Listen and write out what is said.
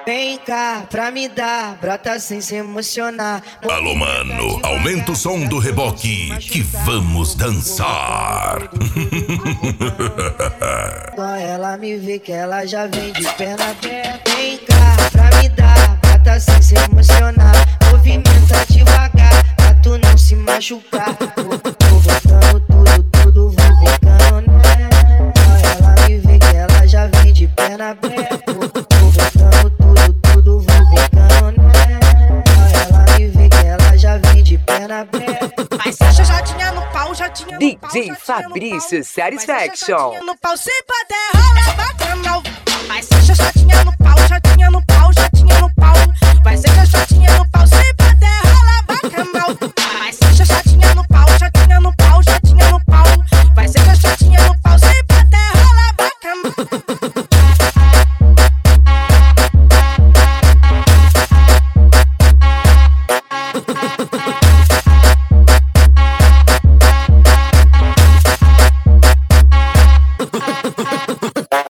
Vem cá pra me dar, brota sem se emocionar. Alô, mano, aumenta o som do reboque que vamos dançar. Quando ela me vê que ela já vem de perna aberta. Vem cá pra me dar, brota sem se emocionar. Movimenta devagar pra tu não se machucar. Vou botando tudo, vou botando nela. Quando ela me vê que ela já vem de perna aberta. Vou botando tudo, vou botando nela. Quando ela me vê que ela já vem de perna aberta. Vai ser chatinha no pau, chatinha no pau. DJ Fabrício Satisfaction. No pau, se puder rolar bacana. Vai ser chatinha